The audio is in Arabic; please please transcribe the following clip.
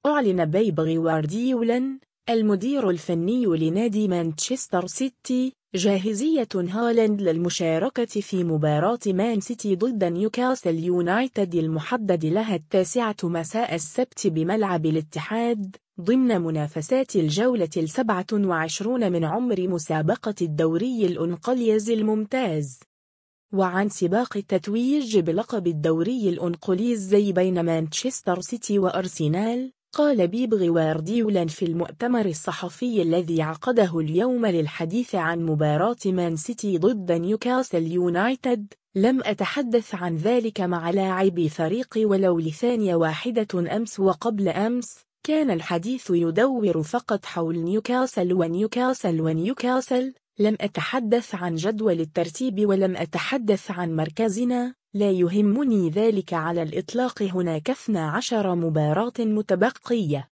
أعلن بيب غوارديولا المدير الفني لنادي مانشستر سيتي جاهزية هالاند للمشاركة في مباراة مان سيتي ضد نيوكاسل يونايتد المحدد لها 9 مساء السبت بملعب الاتحاد ضمن منافسات الجولة 27 من عمر مسابقة الدوري الإنجليزي الممتاز، وعن سباق التتويج بلقب الدوري الإنجليزي بين مانشستر سيتي وأرسنال. قال بيب غوارديولا في المؤتمر الصحفي الذي عقده اليوم للحديث عن مباراة مان سيتي ضد نيوكاسل يونايتد: لم أتحدث عن ذلك مع لاعبي فريقي ولو لثانية واحدة أمس وقبل أمس. كان الحديث يدور فقط حول نيوكاسل. لم أتحدث عن جدول الترتيب ولم أتحدث عن مركزنا، لا يهمني ذلك على الإطلاق. هناك 12 مباراة متبقية.